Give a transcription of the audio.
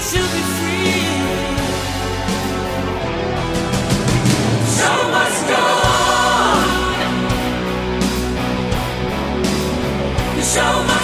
to be free. Show must go on. The show must